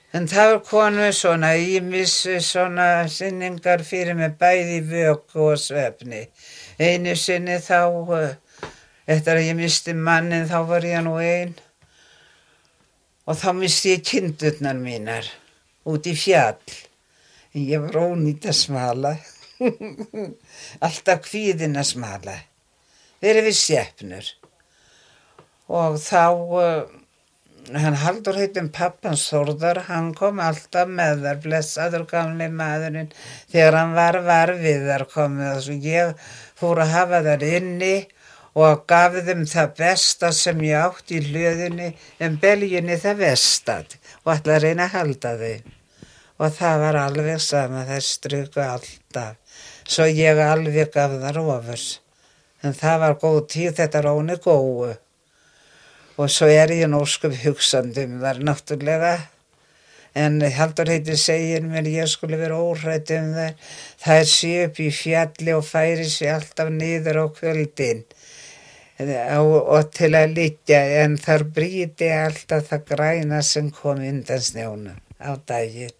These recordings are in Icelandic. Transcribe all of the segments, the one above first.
En það komu svona ýmis svona sinningar fyrir mig bæði í vöku og svefni. Einu sinni þá, eftir að ég misti mannin, þá var ég nú ein og þá misti ég kindurnar mínar út í fjall. En ég var ónýtt að smala, alltaf kvíðin að smala, verið við skepnur. Og þá, hann Halldór heitin pappans Þórðar, hann kom alltaf með þar, blessaður gamli maðurinn, þegar hann var við þar komið. Og ég fór að hafa þar inni og gaf þeim það besta sem ég átti í hlöðunni, en beljunni það vestað og ætlaði að reyna að halda þeim. Og það var alveg sama, þær struku alltaf, svo ég alveg gaf þar ofurs. En það var góð tíð, þetta róni góðu. Og svo ég nú ósköp hugsandi þar náttúrulega. En Halldór heitir segir mér ég skulle vera óhrædd þær. Þær sé upp í fjalli og færi sig alltaf niður á kvöldin og til að liggja, en þar brýti alltaf það græna sem kom undan snjónum á daginn.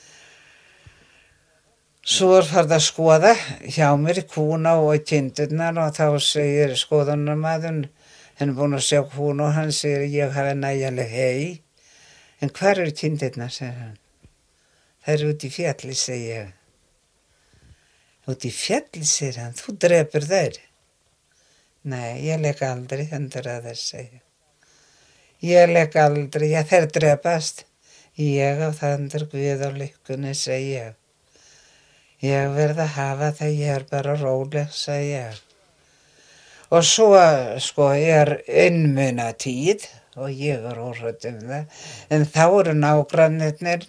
Svo farið að skoða hjá mér kúna og kindurnar og þá segir skoðunarmaðurinn, hann búinn að sjá kúna og hann segir ég hafi nægjanleg hei. En hvar eru kindurnar, segir hann. Það eru út í fjalli, segir ég. Út í fjalli, segir hann, þú drepur þær. Nei, ég legg aldrei hendur að þær, segir. Ég legg aldrei, já þær drepast. Ég á það hendur Guð á lykkunni, segir ég. Ég verð að hafa það, ég er bara róleg, segir ég. Og svo sko einmuna tíð og ég óhrædd það, en þá eru nágrannirnir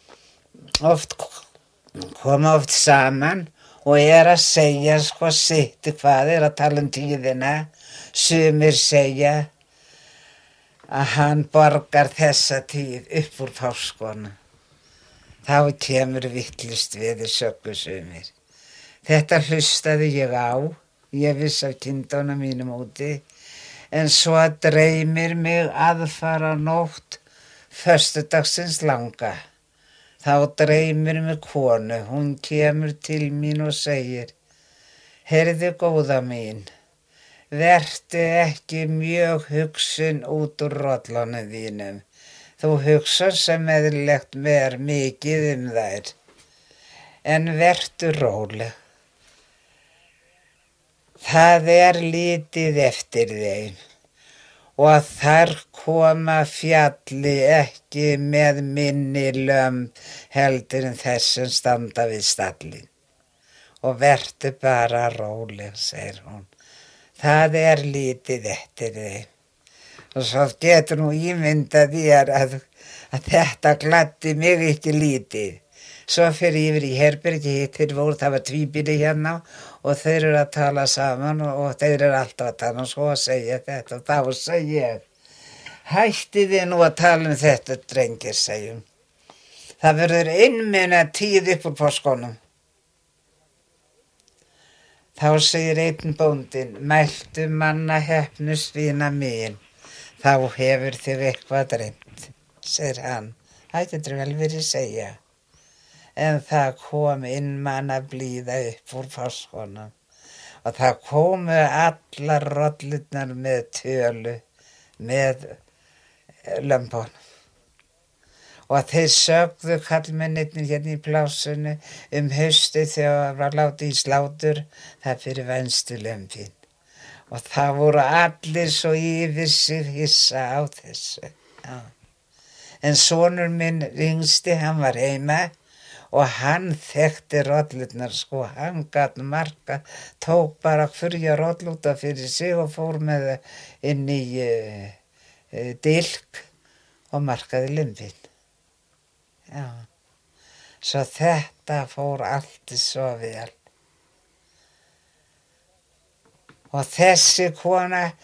koma oft saman og að segja sko sitt hvað að tala tíðina. Sumir segja að hann borgar þessa tíð upp úr páskunum. Þá kemur vitlaust við söggu sumir. Þetta hlustaði ég á. Ég vissi af kindunum mínum úti, en svo dreymir mig aðfara nótt föstudagsins langa. Þá dreymir mig konu, hún kemur til mín og segir, heyrðu góða mín, vertu ekki mjög hugsun út úr rollunum þínum. Þú hugsa sem eðlilegt mér mikið þær, en vertu róleg. Það lítið eftir þeim og þar koma fjalli ekki með minni lömb heldur en þess sem standa við stallinn. Og vertu bara róleg, segir hún. Það lítið eftir þeim. Og svo getur nú ímyndað þér að þetta gladdi mig ekki lítið. Svo fyrir yfir í herbergi hittir voru, það var tvíbýli hérna og þeir eru að tala saman og þeir eru alltaf að tala og svo að segja þetta og þá segja ég, hættið þið nú að tala þetta, drengir, segjum. Það verður einmuna tíð upp úr páskunum. Þá segir einn bóndinn, mæltu manna heppnust vina mín, þá hefur þið eitthvað dreymt, segir hann. Það getur vel verið segja. En það kom manna blíða upp úr páskunum og það komu allar rollurnar með tölu, með lömbunum. Og þeir sögðu kallmennirnir hérna í plásinu haustið þegar var látið í slátur, það fyrir venstu lömbin. Og það voru allir svo yfir sig hissa á þessu. Já. En sonur minn yngsti, hann var heima, og hann þekkti rollurnar, sko, hann gat marka, tók bara hverja roll út af fyrir sig og fór með það inn í dilk og markaði lömbin. Já, svo þetta fór allt svo vel. Og þessi kona,